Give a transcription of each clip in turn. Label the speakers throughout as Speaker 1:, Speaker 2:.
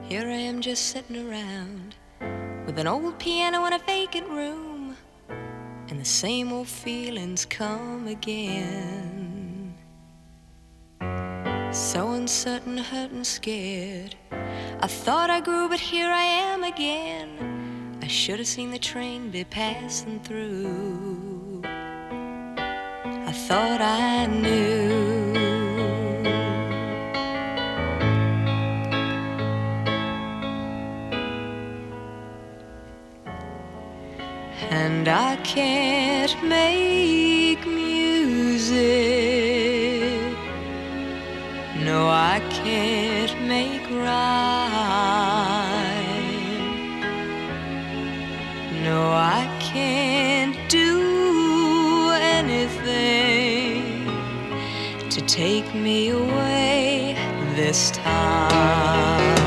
Speaker 1: Here I am just sitting around with an old piano in a vacant room, and the same old feelings come again. So uncertain, hurt and scared. I thought I grew, but here I am again. I should have seen the train be passing through. I thought I knew. And I can't make music. No, I can't make rhyme. No, I can't do anything to take me away this time.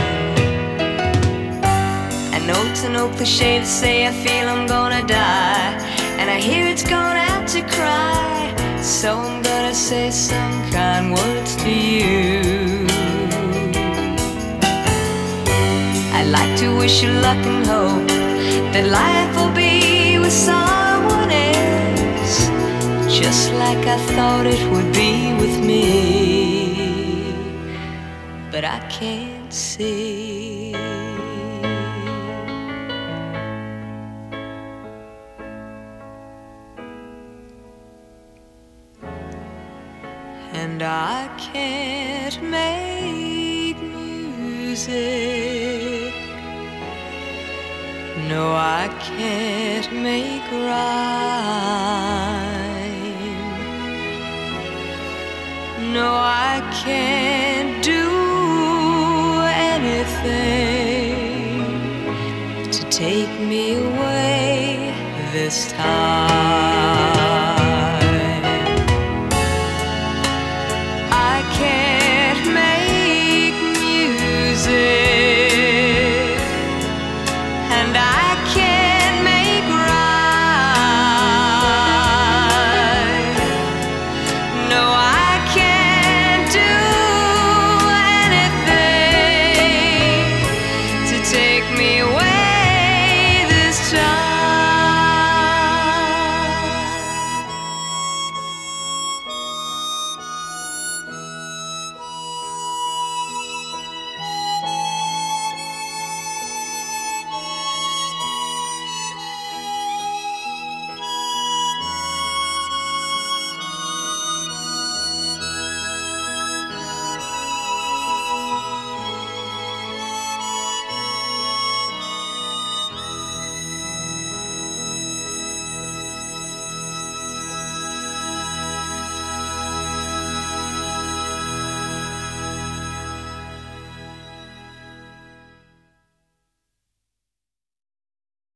Speaker 1: I know it's an old cliche to say I feel I'm gonna die, and I hear it's gone out to cry, so I'm gonna say some kind words to you. I'd like to wish you luck and hope that life will be with someone else, just like I thought it would be with me, but I can't see. And I can't make music. No, I can't make rhyme. No, I can't do anything to take me away this time.